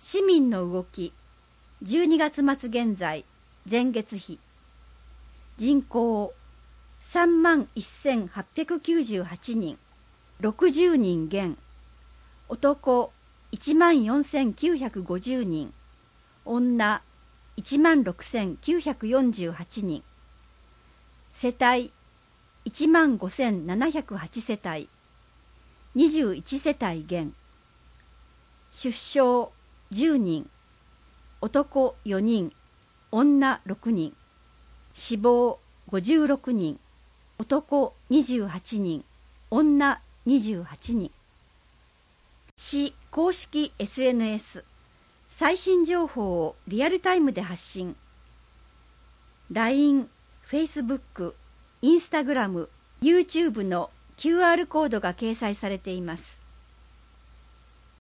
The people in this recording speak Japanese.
市民の動き12月末現在前月比人口31,898人60人減男14,950人女16,948人世帯15,708世帯21世帯減出生10人男4人女6人死亡56人男28人女28人市公式 SNS 最新情報をリアルタイムで発信 LINE、Facebook、Instagram、YouTube の QR コードが掲載されています。